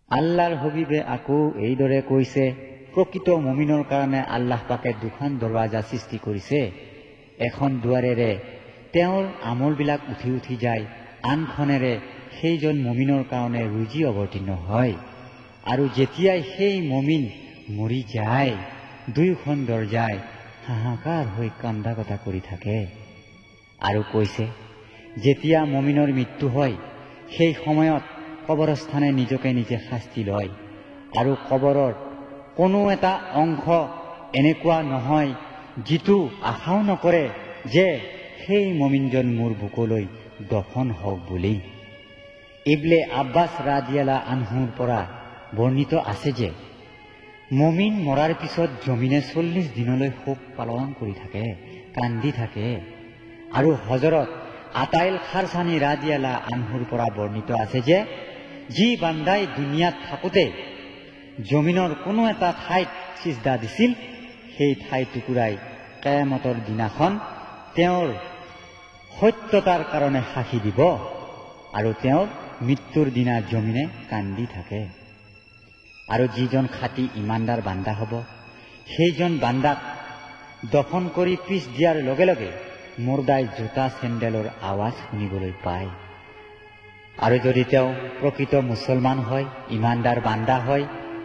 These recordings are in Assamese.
আল্লাহৰ হবিবে আকৌ এইদৰে কৈছে, প্ৰকৃত মুমিনৰ কাৰণে আল্লাহ পাকে দুখন দৰৱাজা সৃষ্টি কৰিছে। এখন দুৱাৰেৰে তেওঁৰ আমলবিলাক উঠি উঠি যায়, আনখনেৰে সেইজন মুমিনৰ কাৰণে ৰুজি অৱতীৰ্ণ হয়। আৰু যেতিয়াই সেই মুমিন মৰি যায়, দুয়োখন দৰজাই হাহাকাৰ হৈ কান্দা কটা কৰি থাকে। আৰু কৈছে, যেতিয়া মুমিনৰ মৃত্যু হয়, সেই সময়ত কবৰস্থানে নিজকে নিজে শাস্তি লয়। আৰু কবৰৰ কোনো এটা অংশ এনেকুৱা নহয় যিটো আশাও নকৰে যে সেই মুমিনজন মোৰ বুকলৈ দফন হওক বুলি। ইবনে আব্বাছ ৰাদিয়াল্লাহু আনহুৰ পৰা বৰ্ণিত আছে যে মুমিন মৰাৰ পিছত জমিনে 40 দিনলৈ শোক পালন কৰি থাকে, কান্দি থাকে। আৰু হযৰত আতাইল খাৰছানী ৰাদিয়াল্লাহু আনহুৰ পৰা বৰ্ণিত আছে যে যি বান্দাই দুনিয়াত থাকোতে জমিনৰ কোনো এটা ঠাইত সিজদা দিছিল, সেই ঠাই টুকুৰাই কিয়ামতৰ দিনাখন তেওঁৰ সত্যতাৰ কাৰণে সাক্ষী দিব আৰু তেওঁৰ মৃত্যুৰ দিনা জমিনে কান্দি থাকে। আৰু যিজন খাঁটি ইমানদাৰ বান্দা হ'ব, সেইজন বান্দাক দফন কৰি পিছ দিয়াৰ লগে লগে মুৰ্দাই জোতা চেণ্ডেলৰ আৱাজ শুনিবলৈ পায়। আৰু যদি তেওঁ প্ৰকৃত মুছলমান হয়, ইমানদাৰ বান্দা হয়,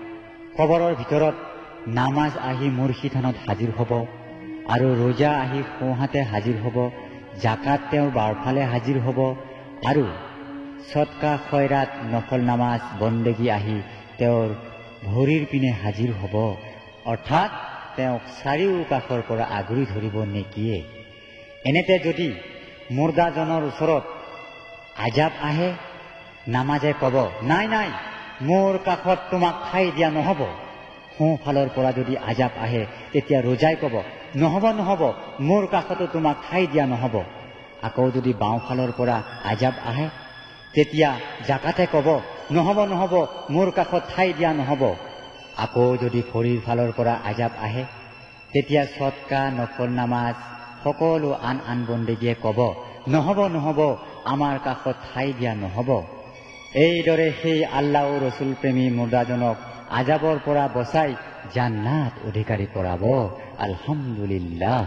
কবৰৰ ভিতৰত নামাজ আহি মুৰ্শিদানত হাজিৰ হ'ব, আৰু ৰোজা আহি সোঁহাতে হাজিৰ হ'ব, জাকাত তেওঁৰ বাওঁফালে হাজিৰ হ'ব, আৰু সদকা খয়ৰাত নফল নামাজ বন্দেগী আহি তেওঁৰ ভৰিৰ পিনে হাজিৰ হ'ব, অৰ্থাৎ তেওঁক চাৰিওকাষৰ পৰা আগুৰি ধৰিব নেকিয়ে। এনেতে যদি মুৰ্দাজনৰ ওচৰত আজাব আহে, নামাজে ক'ব, নাই নাই, মোৰ কাষত তোমাক ঠাই দিয়া নহ'ব। সোঁফালৰ পৰা যদি আজাব আহে, তেতিয়া ৰোজাই ক'ব, নহ'ব নহ'ব, মোৰ কাষতো তোমাক ঠাই দিয়া নহ'ব। আকৌ যদি বাওঁফালৰ পৰা আজাব আহে, তেতিয়া জাকাতে ক'ব, নহ'ব নহ'ব, মোৰ কাষত ঠাই দিয়া নহ'ব। আকৌ যদি ভৰিৰ ফালৰ পৰা আজাব আহে, তেতিয়া সদকা নফল নামাজ সকলো আন আন বন্দেগীয়ে ক'ব, নহ'ব নহ'ব, আমাৰ কাষত ঠাই দিয়া নহ'ব। এইদৰে সেই আল্লাহ ও ৰসুল প্ৰেমী মুৰ্দাজনক আজাবৰ পৰা বচাই জান্নাত অধিকাৰী কৰাব। আলহামদুলিল্লাহ।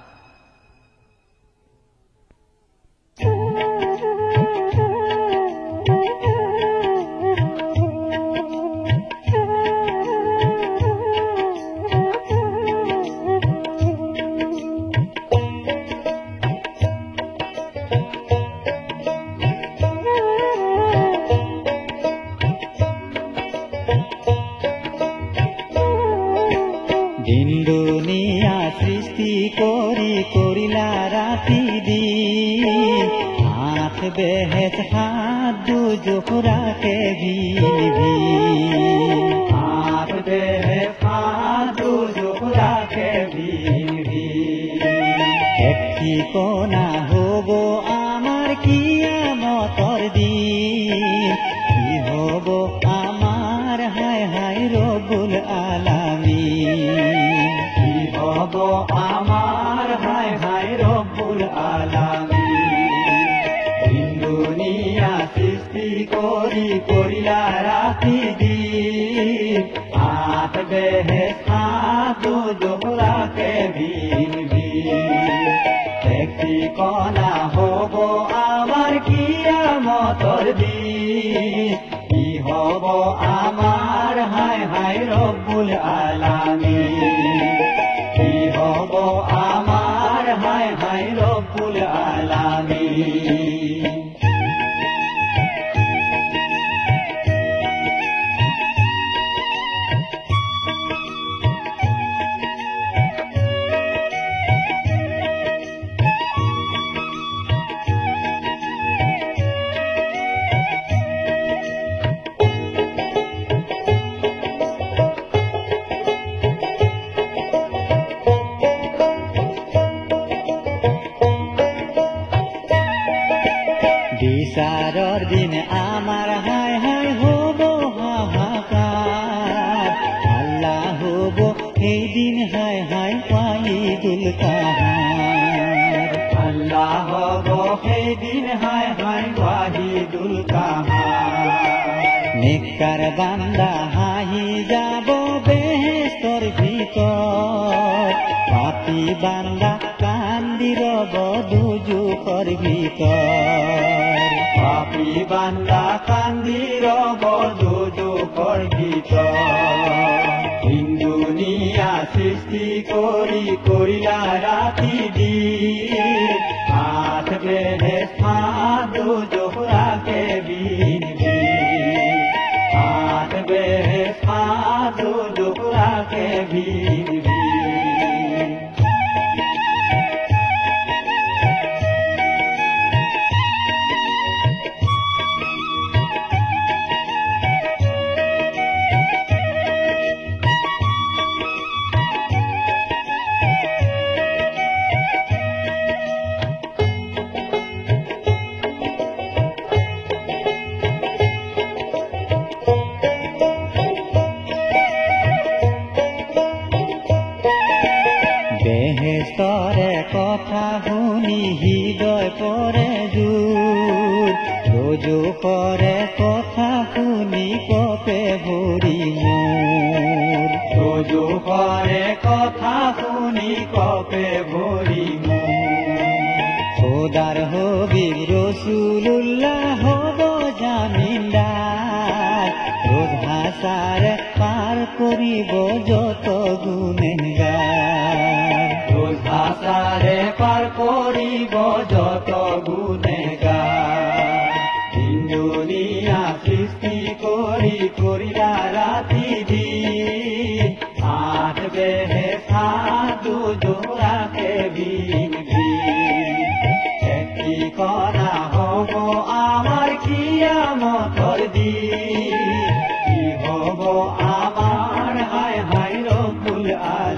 দুনিয়া সৃষ্টি কৰি কৰিলা ৰাতি দিন, হাত বেহেজ হাত দুজোখ ৰাখে ভিন ভিন, হাত বেহেজ হাত দুজোখ ৰাখে ভিন ভিন। এক ঠিকনা হ'ব আমাৰ কিয়ামতৰ দিন, কি হ'ব আমাৰ হায় হায় ৰব্বুল আলামিন, কি হ'ব আমাৰ হায় হায় ৰব্বুল আলামিন। দুনিয়া সৃষ্টি কৰি কৰিলা ৰাতি দিন, হাত বেহেজ হাত দুজোখ ৰাখে ভিন ভিন। এক ঠিকনা হ'ব আমাৰ কিয়ামতৰ দিন, কি হ'ব আমাৰ হায় হায় ৰব্বুল আলামিন, কি হ'ব আমাৰ হায় হায় ৰব্বুল আলামিন। বিচাৰৰ দিন আমাৰ হায় হায় হ'ব হাহাকাৰ, আল্লাহ হ'ব সেইদিন হায় হায় ওয়াহিদুল কাহার, আল্লাহ হ'ব সেইদিন হায় হায় ওয়াহিদুল কাহার। নেককাৰ বান্দা হাঁহি যাব বেহেস্তৰ ভিতৰ, পাপী বান্দা কান্দি ৰব দুজুখৰ ভিতৰ, পাপী বান্দা কান্দি ৰব দুজুখৰ ভিতৰ। দুনিয়া সৃষ্টি কৰিলা ৰাতি দিন, আঠ বেহেস্তা দুজুখ ৰাখে বিন বিন, আঠ বেহেস্তা দুজুখ ৰাখে বিন বিন। বেহেস্তৰে কথা শুনি হৃদয় পৰে জোৰ, দুজুখৰে কথা শুনি কপে ভৰি মোৰ, দুজুখৰে কথা শুনি কপে ভৰি মোৰ। খোদাৰ হবিব ৰসুলুল্লাহ হ'ব জামিনদাৰ, ৰোজ হাছাৰে পাৰ কৰিব যত গুনেগাৰ, ৰোজ হাছাৰে পাৰ কৰিব যত গুনেগাৰ। দুনিয়া সৃষ্টি কৰিলা ৰাতি দিন, আঠ বেহেস্তা দুজুখ ৰাখে বিন বিন। ঠিকনা হ'ব আমাৰ কিয়ামতৰ দিন, কি হ'ব আমাৰ হায় হায় ৰব্বুল আলামিন।